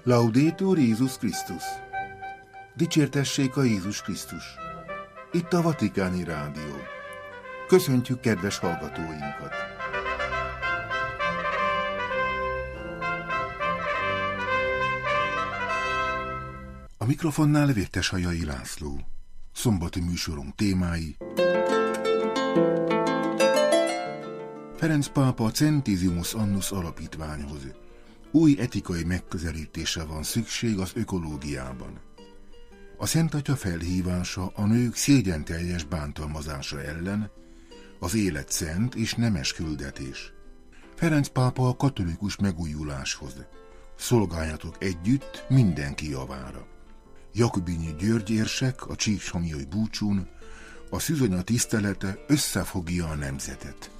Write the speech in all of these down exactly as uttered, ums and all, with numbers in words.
Laudetur Jézus Krisztus! Dicsértessék a Jézus Krisztus! Itt a Vatikáni Rádió. Köszöntjük kedves hallgatóinkat! A mikrofonnál Vérteshajai László. Szombati műsorunk témái: Ferenc pápa a Centesimus Annus alapítványhoz. Új etikai megközelítése van szükség az ökológiában. A Szent Atya felhívása a nők szégyenteljes bántalmazása ellen, az élet szent és nemes küldetés. Ferenc pápa a katolikus megújuláshoz. Szolgáljatok együtt mindenki javára. Jakubinyi György érsek a csíksomlyai búcsún: a szűzanya tisztelete összefogja a nemzetet.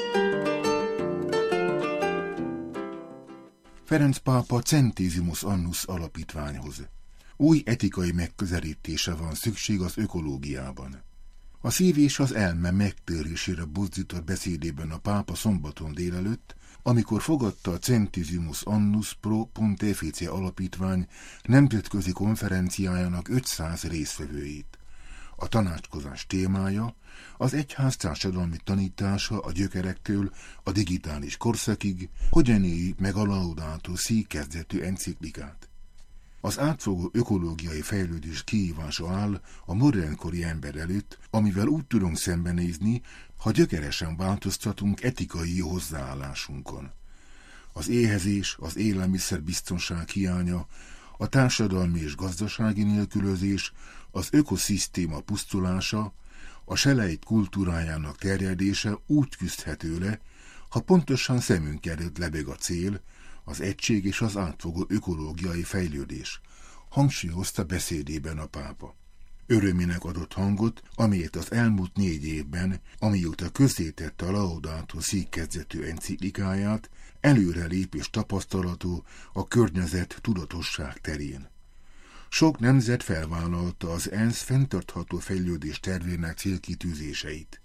Ferenc pápa Centesimus Annus alapítványhoz. Új etikai megközelítése van szükség az ökológiában. A szív és az elme megtérésére buzdított beszédében a pápa szombaton délelőtt, amikor fogadta a Centesimus Annus Pro Pontifice alapítvány nemzetközi konferenciájának ötszáz résztvevőit. A tanácskozás témája az egyház társadalmi tanítása a gyökerektől a digitális korszakig, hogyan éljük meg a Laudato Si kezdetű enciklikát. Az átfogó ökológiai fejlődés kihívása áll a modernkori ember előtt, amivel úgy tudunk szembenézni, ha gyökeresen változtatunk etikai hozzáállásunkon. Az éhezés, az élelmiszerbiztonság hiánya, a társadalmi és gazdasági nélkülözés, az ökoszisztéma pusztulása, a selejt kultúrájának terjedése úgy küzdhető le, ha pontosan szemünk előtt lebeg a cél, az egység és az átfogó ökológiai fejlődés, hangsúlyozta beszédében a pápa. Örömének adott hangot, amelyet az elmúlt négy évben, amióta közzétette a Laudato Si kezdetű enciklikáját, előrelépés tapasztalatú a környezet tudatosság terén. Sok nemzet felvállalta az ENSZ fenntartható fejlődés tervének célkitűzéseit.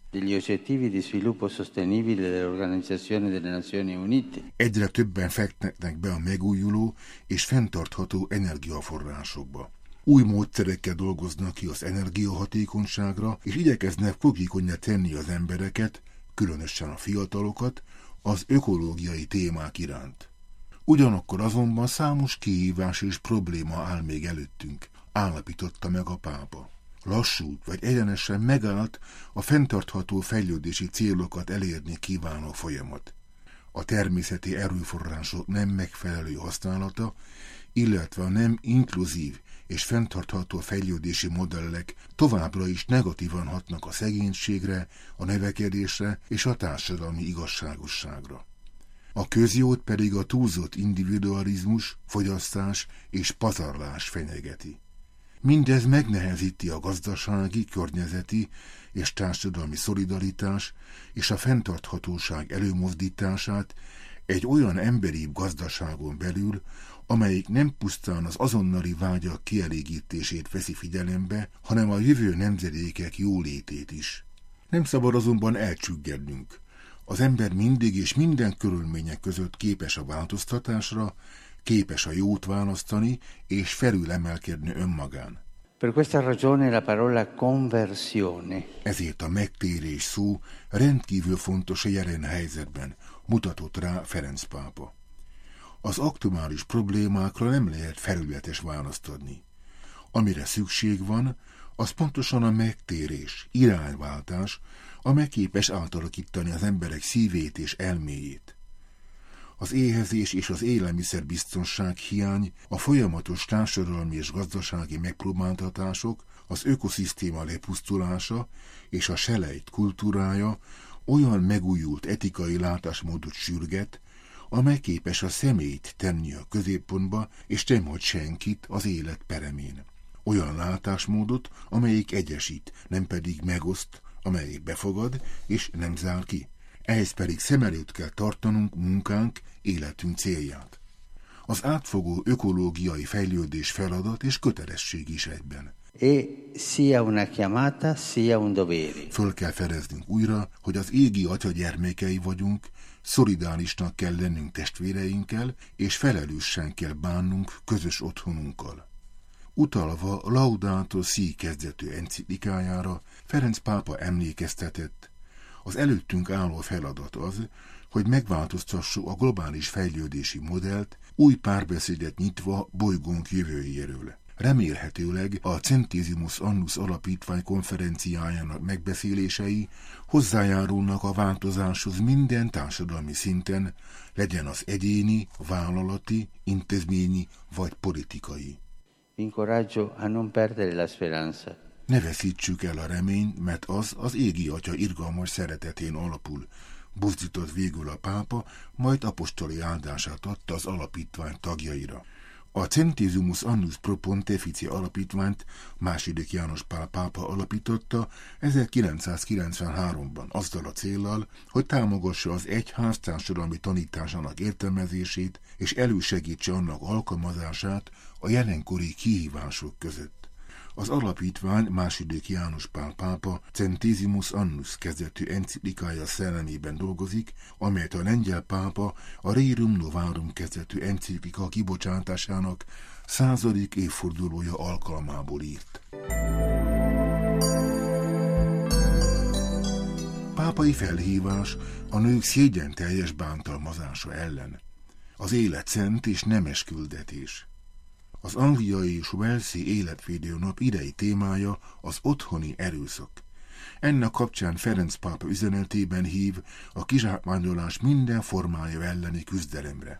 Egyre többen fektetnek be a megújuló és fenntartható energiaforrásokba. Új módszerekkel dolgoznak ki az energiahatékonyságra, és igyekeznek fogékonnyá tenni az embereket, különösen a fiatalokat, az ökológiai témák iránt. Ugyanakkor azonban számos kihívás és probléma áll még előttünk, állapította meg a pápa. Lassult vagy egyenesen megállt a fenntartható fejlődési célokat elérni kívánó folyamat. A természeti erőforrások nem megfelelő használata, illetve a nem inkluzív és fenntartható fejlődési modellek továbbra is negatívan hatnak a szegénységre, a növekedésre és a társadalmi igazságosságra. A közjót pedig a túlzott individualizmus, fogyasztás és pazarlás fenyegeti. Mindez megnehezíti a gazdasági, környezeti és társadalmi szolidaritás és a fenntarthatóság előmozdítását egy olyan emberibb gazdaságon belül, amelyik nem pusztán az azonnali vágyak kielégítését veszi figyelembe, hanem a jövő nemzedékek jólétét is. Nem szabad azonban elcsüggednünk. Az ember mindig és minden körülmények között képes a változtatásra, képes a jót választani és felülemelkedni önmagán. Per questa ragione la parola conversione. Ezért a megtérés szó rendkívül fontos a jelen helyzetben, mutatott rá Ferenc pápa. Az aktuális problémákra nem lehet felületes választ adni. Amire szükség van, az pontosan a megtérés, irányváltás, amely képes átalakítani az emberek szívét és elméjét. Az éhezés és az élelmiszerbiztonság hiány, a folyamatos társadalmi és gazdasági megpróbáltatások, az ökoszisztéma lepusztulása és a selejt kultúrája olyan megújult etikai látásmódot sürget, amely képes a személyt tenni a középpontba, és nem hagy senkit az élet peremén. Olyan látásmódot, amelyik egyesít, nem pedig megoszt, amelyik befogad és nem zár ki. Ehhez pedig szem előtt kell tartanunk munkánk, életünk célját. Az átfogó ökológiai fejlődés feladat és kötelesség is egyben. e sia una chiamata, sia un dovere. Föl kell fedeznünk újra, hogy az égi Atya gyermekei vagyunk, szolidárisnak kell lennünk testvéreinkkel, és felelősen kell bánnunk közös otthonunkkal. Utalva Laudato Si kezdetű enciklikájára, Ferenc pápa emlékeztetett, az előttünk álló feladat az, hogy megváltoztassuk a globális fejlődési modellt, új párbeszédet nyitva bolygónk jövőjéről. Remélhetőleg a Centesimus Annus Alapítvány konferenciájának megbeszélései hozzájárulnak a változáshoz minden társadalmi szinten, legyen az egyéni, vállalati, intézményi vagy politikai. Incoraggio a non perdere la speranza. Ne veszítsük el a reményt, mert az az égi Atya irgalmas szeretetén alapul, buzdított végül a pápa, majd apostoli áldását adta az alapítvány tagjaira. A Centesimus Annus Pro Pontificia alapítványt második János Pál pápa alapította ezerkilencszázkilencvenháromban azzal a céllal, hogy támogassa az egyház társadalmi tanításának értelmezését és elősegítse annak alkalmazását a jelenkori kihívások között. Az alapítvány második János Pál pápa Centesimus Annus kezdetű enciklikája szellemében dolgozik, amelyet a lengyel pápa a Rerum Novarum kezdetű enciklika kibocsátásának századik évfordulója alkalmából írt. Pápai felhívás a nők szégyenteljes bántalmazása ellen. Az élet szent és nemes küldetés. Az angliai és walesi életvédő nap idei témája az otthoni erőszak. Ennek kapcsán Ferenc pápa üzenetében hív a kizsákmányolás minden formája elleni küzdelemre.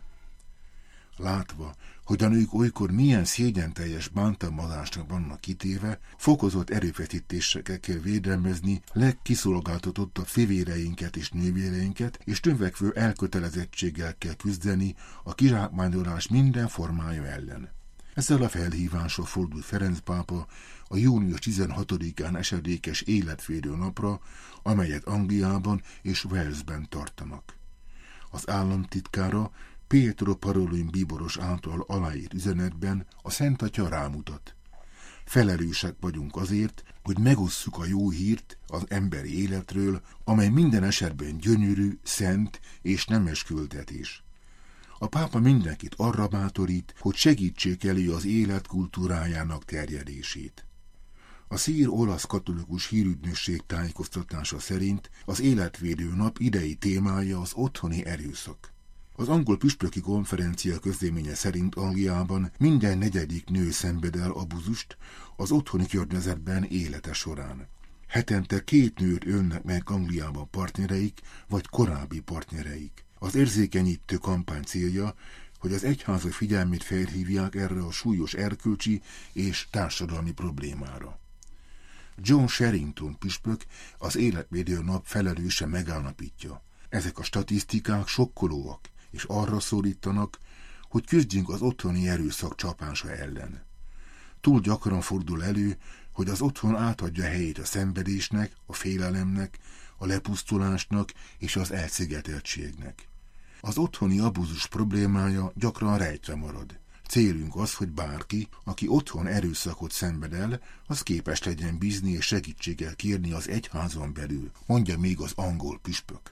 Látva, hogy a nők olykor milyen szégyenteljes bántalmazásnak vannak kitéve, fokozott erőfeszítésekkel kell védelmezni legkiszolgáltatottabb fivéreinket és nővéreinket, és növekvő elkötelezettséggel kell küzdeni a kizsákmányolás minden formája ellen. Ezzel a felhívással fordult Ferenc pápa a június tizenhatodikán esedékes életvédő napra, amelyet Angliában és Walesben tartanak. Az államtitkára Pietro Parolin bíboros által aláírt üzenetben a Szent Atya rámutat. Felelősek vagyunk azért, hogy megosszuk a jó hírt az emberi életről, amely minden esetben gyönyörű, szent és nemes küldetés. A pápa mindenkit arra bátorít, hogy segítsék elő az élet kultúrájának terjedését. A szír-olasz katolikus hírügynökség tájékoztatása szerint az életvédő nap idei témája az otthoni erőszak. Az angol püspöki konferencia közleménye szerint Angliában minden negyedik nő szenved el abuzust az otthoni környezetben élete során. Hetente két nőt ölnek meg Angliában partnereik vagy korábbi partnereik. Az érzékenyítő kampány célja, hogy az egyházak figyelmét felhívják erre a súlyos erkölcsi és társadalmi problémára. John Sherrington püspök az életvédő nap felelőse megállapítja. Ezek a statisztikák sokkolóak, és arra szólítanak, hogy küzdjünk az otthoni erőszak csapása ellen. Túl gyakran fordul elő, hogy az otthon átadja helyét a szenvedésnek, a félelemnek, a lepusztulásnak és az elszigeteltségnek. Az otthoni abuzus problémája gyakran rejtve marad. Célunk az, hogy bárki, aki otthon erőszakot szenved el, az képes legyen bízni és segítséggel kérni az egyházon belül, mondja még az angol püspök.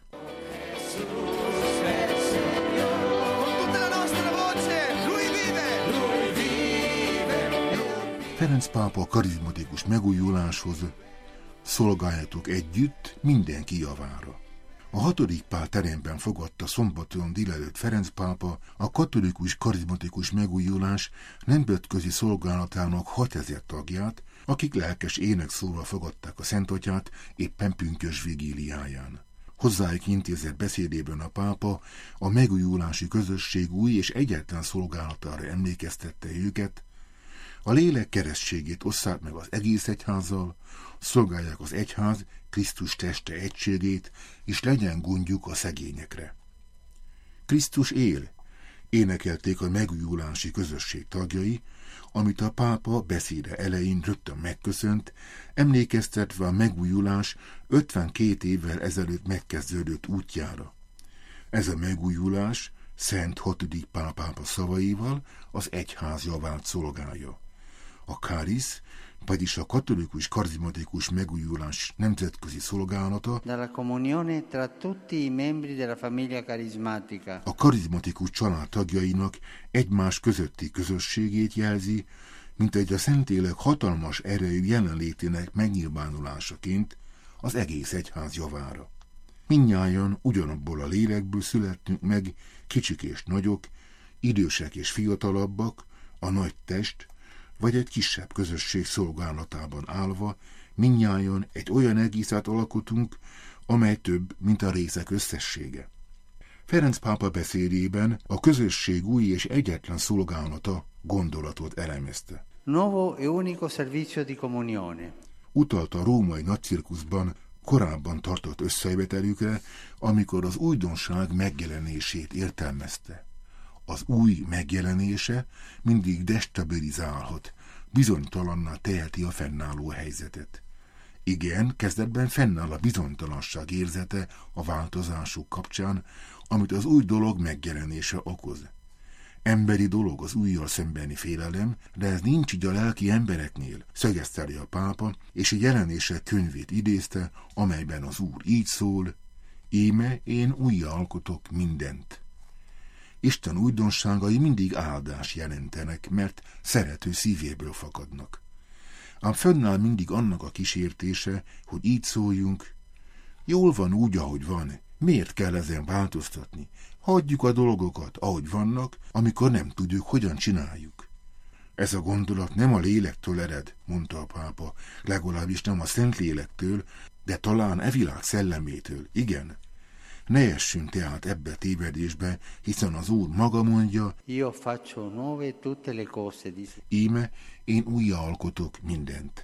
Ferenc pápa karizmatikus megújuláshoz: szolgáljatok együtt mindenki javára. A hatodik Pál teremben fogadta szombaton délelőtt Ferenc pápa a katolikus karizmatikus megújulás nemzetközi szolgálatának hatezer tagját, akik lelkes énekszóval fogadták a Szent Atyát éppen pünkösd vigíliáján. Hozzájuk intézett beszédében a pápa a megújulási közösség új és egyetlen szolgálatára emlékeztette őket: a lélek keresztségét osszák meg az egész egyházzal, szolgálják az egyház Krisztus teste egységét, és legyen gondjuk a szegényekre. Krisztus él, énekelték a megújulási közösség tagjai, amit a pápa beszéde elején rögtön megköszönt, emlékeztetve a megújulás ötvenkét évvel ezelőtt megkezdődött útjára. Ez a megújulás Szent hatodik Pál pápa szavaival az egyház javát szolgálja. A kárisz, vagyis a katolikus karizmatikus megújulás nemzetközi szolgálata dalla comunione tra tutti i membri della famiglia carismatica. A karizmatikus család tagjainak egymás közötti közösségét jelzi, mint egy a Szentlélek hatalmas erejű jelenlétének megnyilvánulásaként az egész egyház javára. Mindnyájan ugyanabból a lélekből születtünk meg, kicsik és nagyok, idősek és fiatalabbak, a nagy test, vagy egy kisebb közösség szolgálatában állva, mindnyájan egy olyan egészet alkotunk, amely több, mint a részek összessége. Ferenc pápa beszédében a közösség új és egyetlen szolgálata gondolatot elemezte. Nuovo e unico servizio di comunione. Utalta a római nagycirkuszban korábban tartott összejövetelükre, amikor az újdonság megjelenését értelmezte. Az új megjelenése mindig destabilizálhat, bizonytalanná teheti a fennálló helyzetet. Igen, kezdetben fennáll a bizonytalanság érzete a változások kapcsán, amit az új dolog megjelenése okoz. Emberi dolog az újjal szembeni félelem, de ez nincs így a lelki embereknél, szögezteli a pápa, és egy jelenések könyvét idézte, amelyben az Úr így szól: íme én újjá alkotok mindent. Isten újdonságai mindig áldás jelentenek, mert szerető szívéből fakadnak. Ám fönnáll mindig annak a kísértése, hogy így szóljunk: jól van úgy, ahogy van, miért kell ezen változtatni? Hagyjuk a dolgokat, ahogy vannak, amikor nem tudjuk, hogyan csináljuk. Ez a gondolat nem a lélektől ered, mondta a pápa, legalábbis nem a Szentlélektől, de talán e világ szellemétől, igen. Ne essünk tehát ebbe tévedésbe, hiszen az Úr maga mondja: Io faccio nuove tutte le cose, dice. Íme, én újjá alkotok mindent.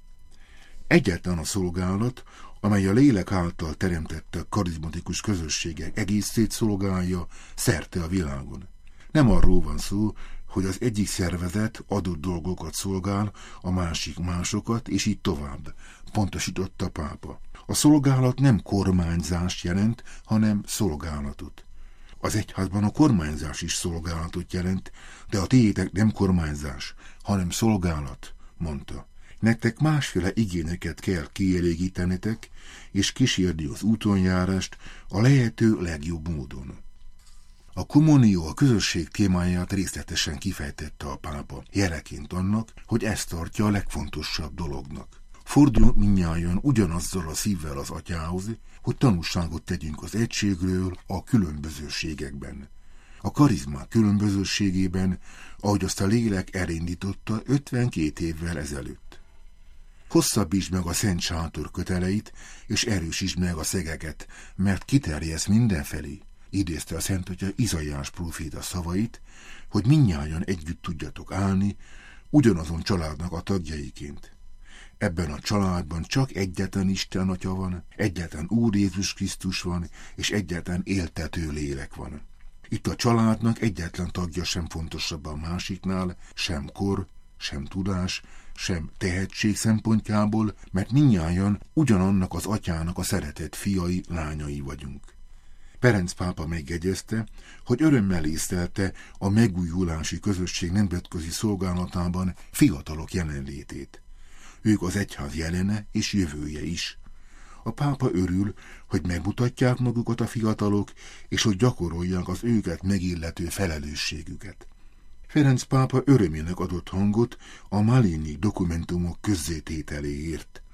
Egyetlen a szolgálat, amely a lélek által teremtette karizmatikus közösségek egészét szolgálja szerte a világon. Nem arról van szó, hogy az egyik szervezet adott dolgokat szolgál, a másik másokat, és így tovább, pontosította a pápa. A szolgálat nem kormányzást jelent, hanem szolgálatot. Az egyházban a kormányzás is szolgálatot jelent, de a tiétek nem kormányzás, hanem szolgálat, mondta. Nektek másféle igényeket kell kielégítenetek, és kísérni az útonjárást a lehető legjobb módon. A kommunió, a közösség témáját részletesen kifejtette a pápa, jeleként annak, hogy ezt tartja a legfontosabb dolognak. Forduljunk mindnyájan ugyanazzal a szívvel az Atyához, hogy tanúságot tegyünk az egységről a különbözőségekben. A karizmák különbözőségében, ahogy azt a lélek elindította ötvenkét évvel ezelőtt. Hosszabbítsd meg a Szent Sátor köteleit, és erősítsd meg a szegeket, mert kiterjedsz mindenfelé, idézte a Szent Atya Izaiás próféta szavait, hogy mindnyájan együtt tudjatok állni, ugyanazon családnak a tagjaiként. Ebben a családban csak egyetlen Isten Atya van, egyetlen Úr Jézus Krisztus van, és egyetlen éltető lélek van. Itt a családnak egyetlen tagja sem fontosabb a másiknál, sem kor, sem tudás, sem tehetség szempontjából, mert mindnyájan ugyanannak az Atyának a szeretett fiai, lányai vagyunk. Ferenc pápa megjegyezte, hogy örömmel észlelte a megújulási közösség nemzetközi szolgálatában fiatalok jelenlétét. Ők az egyház jelene és jövője is. A pápa örül, hogy megmutatják magukat a fiatalok, és hogy gyakorolják az őket megillető felelősségüket. Ferenc pápa örömének adott hangot a Maligny dokumentumok közzétételéért.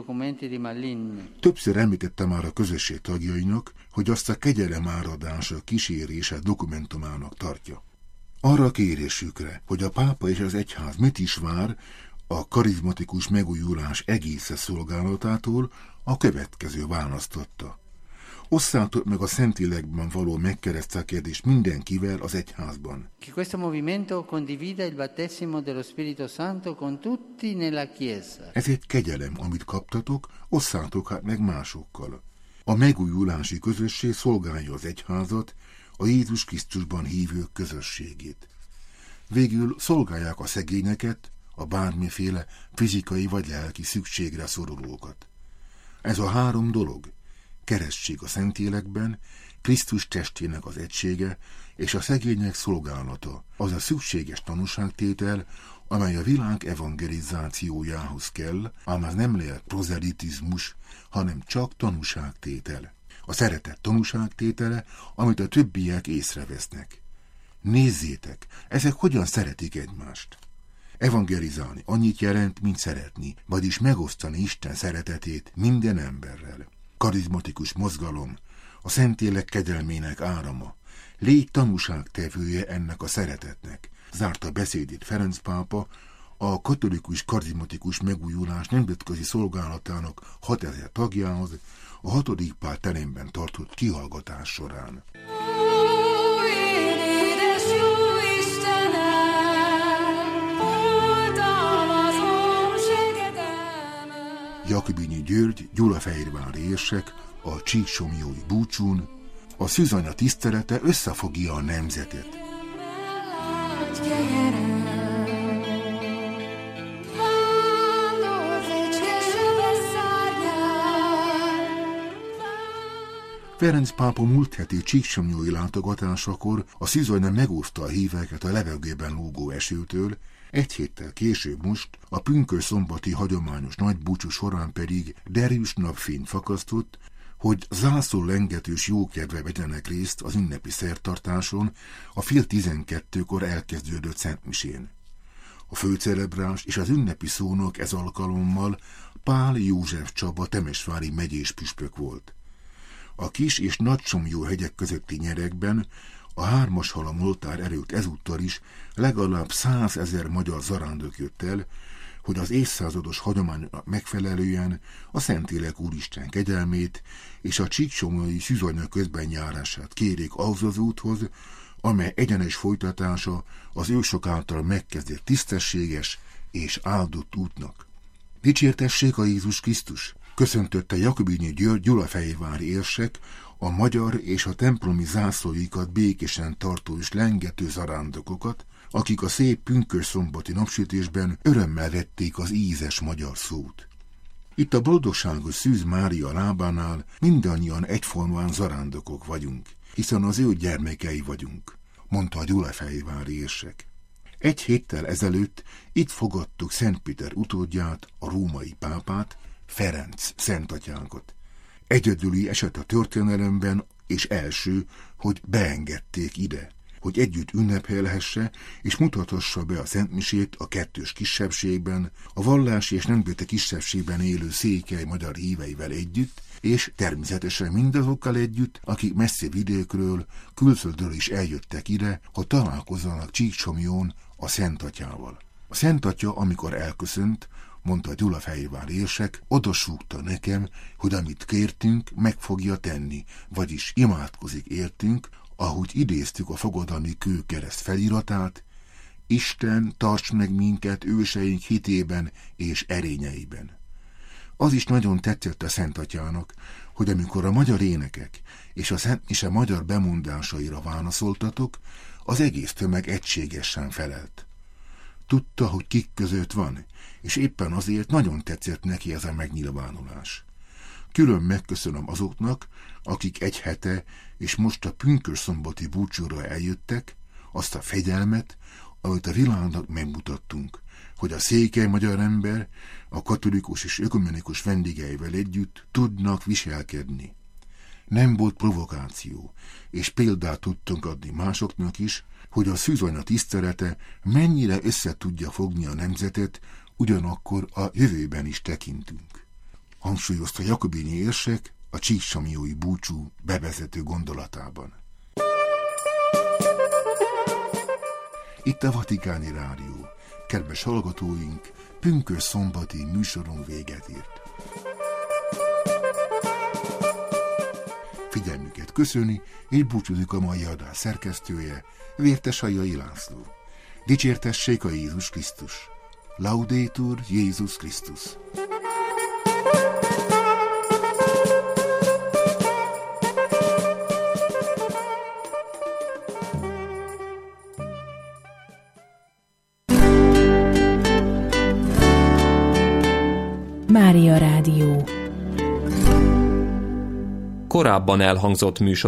Többször említette már a közösség tagjainak, hogy azt a kegyelem áradása kísérése dokumentumának tartja. Arra kérésükre, hogy a pápa és az egyház mit is vár a karizmatikus megújulás egész szolgálatától, a következő választotta. Osszátok meg a Szentlélekben való megkeresztelkedést mindenkivel az egyházban. Che questo movimento condivida il battesimo dello Spirito Santo con tutti nella Chiesa. Ez egy kegyelem, amit kaptatok, osszátok hát meg másokkal. A megújulási közösség szolgálja az egyházat, a Jézus Krisztusban hívők közösségét. Végül szolgálják a szegényeket, a bármiféle fizikai vagy lelki szükségre szorulókat. Ez a három dolog, keresztség a Szentlélekben, Krisztus testének az egysége és a szegények szolgálata, az a szükséges tanúságtétel, amely a világ evangelizációjához kell, ám az nem lehet prozelitizmus, hanem csak tanúságtétel. A szeretet tanúságtétele, amit a többiek észrevesznek. Nézzétek, ezek hogyan szeretik egymást. Evangelizálni annyit jelent, mint szeretni, vagyis megosztani Isten szeretetét minden emberrel. Karizmatikus mozgalom, a Szentlélek kegyelmének árama, légy tanúságtevője ennek a szeretetnek. Zárta beszédét Ferenc pápa a katolikus karizmatikus megújulás nemzetközi szolgálatának hatezer tagjához a hatodik Pál teremben tartott kihallgatás során. Jakobinyi György, gyulafehérvári érsek, a csíksomlyói búcsún, a szűzanya tisztelete összefogja a nemzetet. Ferenc pápa múlt heti csíksomlyói látogatásakor a szűzanya megúszta a híveket a levegőben lógó esőtől, egy héttel később most, a pünkösdszombati hagyományos nagybúcsú során pedig derűs napfény fakasztott, hogy zászlólengetős jókedve vegyenek részt az ünnepi szertartáson a fél tizenkettőkor elkezdődött szentmisén. A főcelebrás és az ünnepi szónok ez alkalommal Pál József Csaba temesvári megyés püspök volt. A Kis- és Nagysomlyó hegyek közötti nyerekben a Hármashalom oltár előtt ezúttal is legalább százezer magyar zarándok jött el, hogy az évszázados hagyománynak megfelelően a Szentlélek Úristen kegyelmét és a csíksomlyói szűzanya közbenjárását kérik ahhoz az úthoz, amely egyenes folytatása az ősök által megkezdett tisztességes és áldott útnak. Dicsértessék a Jézus Krisztus! Köszöntötte Jakobinyi György gyulafehérvári érsek a magyar és a templomi zászlóikat békésen tartó és lengető zarándokokat, akik a szép pünkösszombati napsütésben örömmel vették az ízes magyar szót. Itt a boldogságos Szűz Mária lábánál mindannyian egyformán zarándokok vagyunk, hiszen az ő gyermekei vagyunk, mondta a gyulafehérvári érsek. Egy héttel ezelőtt itt fogadtuk Szent Péter utódját, a római pápát, Ferenc szentatyánkat. Egyedüli eset a történelemben, és első, hogy beengedték ide, hogy együtt ünnepelhesse és mutathassa be a szentmisét a kettős kisebbségben, a vallási és nemzeti kisebbségben élő székely magyar híveivel együtt, és természetesen mindazokkal együtt, akik messzi vidékről, külföldről is eljöttek ide, hogy találkozzanak Csíksomlyón a Szentatyával. A Szentatya, amikor elköszönt, mondta a gyulafehérvári érsek, odasúgta nekem, hogy amit kértünk, meg fogja tenni, vagyis imádkozik értünk, ahogy idéztük a fogadalmi kőkereszt feliratát, Isten, tarts meg minket őseink hitében és erényeiben. Az is nagyon tetszett a Szentatyának, hogy amikor a magyar énekek és a szentmise magyar bemondásaira válaszoltatok, az egész tömeg egységesen felelt. Tudta, hogy kik között van, és éppen azért nagyon tetszett neki ez a megnyilvánulás. Külön megköszönöm azoknak, akik egy hete és most a pünkösszombati búcsúra eljöttek, azt a fegyelmet, amit a világnak megmutattunk, hogy a székely magyar ember a katolikus és ökumenikus vendégeivel együtt tudnak viselkedni. Nem volt provokáció, és példát tudtunk adni másoknak is, hogy a szűzanya tisztelete mennyire össze tudja fogni a nemzetet, ugyanakkor a jövőben is tekintünk. Hangsúlyozta Jakobinyi érsek a csíksomlyói búcsú bevezető gondolatában. Itt a Vatikáni Rádió. Kedves hallgatóink, pünkösszombati műsorunk véget ért. Figyelmüket köszöni, és búcsúzik a mai adás szerkesztője, Vértesajai László. Dicsértessék a Jézus Krisztus! Laudetur Jézus Krisztus! Mária Rádió. Korábban elhangzott műsor